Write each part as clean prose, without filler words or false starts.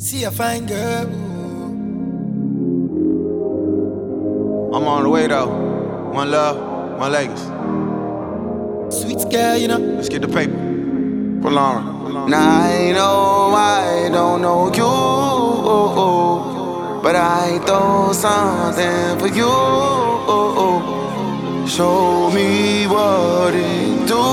See a fine girl. I'm on the way though. One love, one Lakers. Sweet girl, you know. Let's get the paper. Pull on. Now I know I don't know you, but I throw something for you. Show me what it do,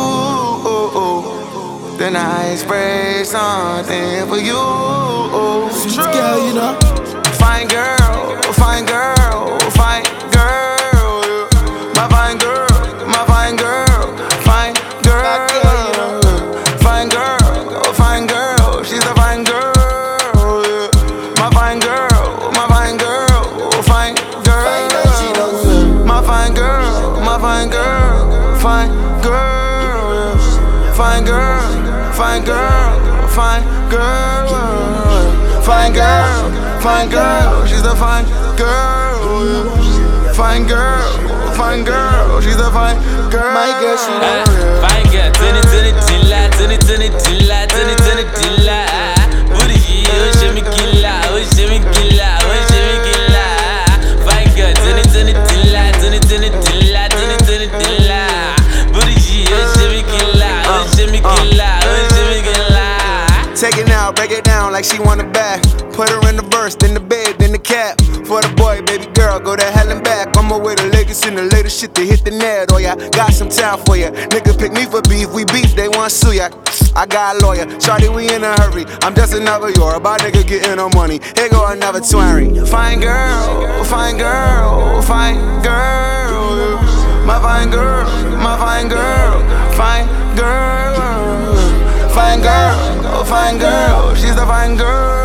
then I spray something for you. Sweet girl, you know. Fine girl, fine girl, fine girl. My fine girl, my fine girl, fine girl. Fine girl, fine girl, she's a fine girl. My fine girl, my fine girl, fine girl. My fine girl, my fine girl, fine girl. Fine girl, fine girl, fine girl. Fine girl, fine girl, she's a fine girl. Fine girl, fine girl, she's a fine girl. My girl, she know. Fine girl, turn it tilla, turn it tilla, turn it tilla. Booty, oh shimmy killa, oh shimmy killa, oh shimmy killa. Fine girl, turn it tilla, turn it tilla, turn it tilla. Booty, oh shimmy killa, oh shimmy killa, oh shimmy killa. Take it now, break it down like she want it back. Put her in the verse, then the babe, then the cap. For the boy, baby girl, go to hell and back. On my way to Lakers in the latest shit to hit the net. Oh yeah, got some time for ya. Nigga pick me for beef, we beef, they want sue ya. I got a lawyer, shawty, we in a hurry. I'm just another Yoruba nigga getting no money. Here go another 20. Fine girl, fine girl, fine girl. My fine girl, my fine girl, fine girl. Fine girl, fine girl, she's a fine girl.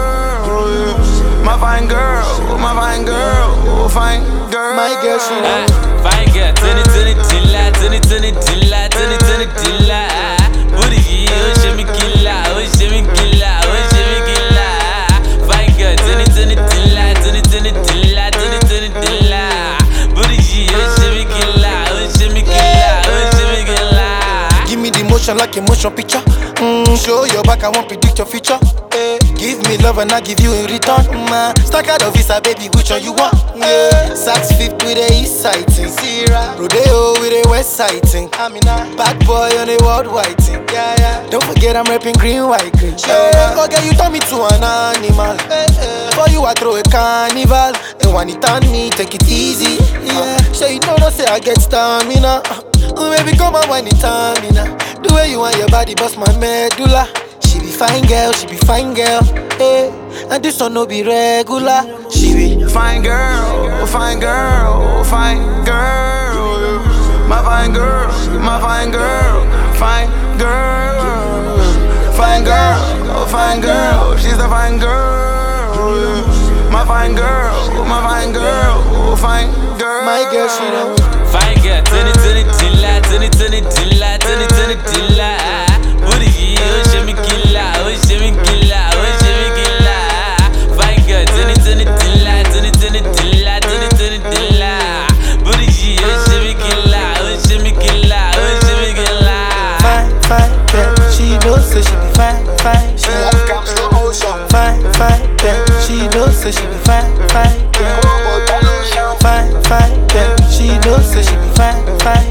My fine girl, my fine girl, fine girl. My girl, she know. Fine girl, turn it tilla, turn it tilla, turn it tilla. Booty, oh shimmy killa, oh shimmy killa, oh shimmy killa. Fine girl, turn it tilla, turn it tilla, turn it tilla. Booty, oh shimmy killa, oh shimmy killa, oh shimmy killa. Give me the motion like a motion picture. Show your back, I won't predict your future. Give me love and I give you in return. Stack out of visa, baby, which one you want? Saks Fifth with a east sighting. Rodeo with a west sighting. Bad boy on a worldwide thing. Don't forget I'm rapping green, white, green. Forget you turn me to an animal. For you I throw a carnival. And when it on me, take it easy. So you know don't say I get stamina. Baby, come on when it on me now. The way you want your body, bust my medulla. She be fine girl, she be fine girl. Hey, and this one no be regular. She be fine girl, fine girl, fine girl. My fine girl, my fine girl, fine girl. Fine girl, fine girl, she's a fine girl. My fine girl, my fine girl, fine girl. my girl, she know. Fine girl, turn it tilla, turn it tilla, turn it tilla. Booty, oh shimmy killa, oh shimmy killa, oh shimmy killa. Fine girl, turn it tilla, turn it tilla, turn it tilla. Booty, oh shimmy killa, oh shimmy killa, oh shimmy killa. Fine, fine girl, she knows so she be fine, fine. She fine, fine girl, she knows so she be fine, fine girl. Fine, fine girl, she knows so she be fine, fine.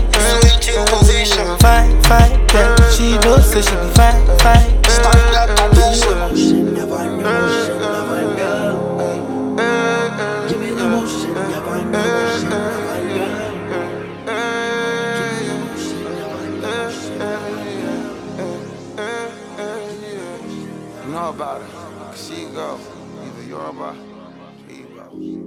Fine, fine girl, she knows so she be fine, fine. You know about it. She go. Either Yoruba, she go.